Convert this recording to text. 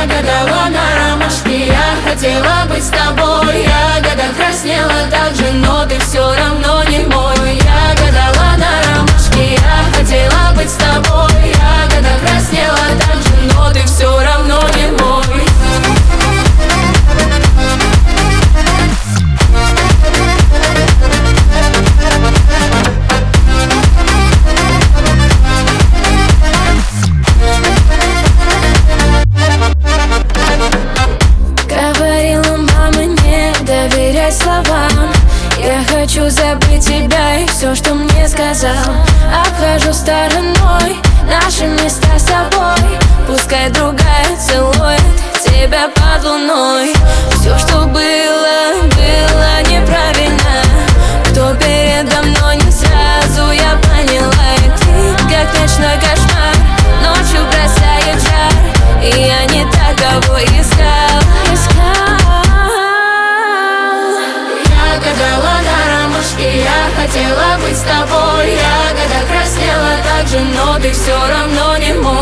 Я гадала на ромашке, я хотела быть с тобой. Ягода краснела так же, но ты все равно не мой. Я гадала на ромашке, я хотела быть с тобой. Ягода краснела так же, но ты все равно не мой. Словам. Я хочу забыть тебя и все, что мне сказал. Обхожу стороной наши места с тобой. Пускай другая целует тебя под луной. Все, что было, было неправильно. Кто передо мной, не сразу я поняла. И ты, как ночной кошмар, ночью бросает жар. И я не так, кого искал. Я хотела быть с тобой. Ягода краснела так же, но ты все равно не мой.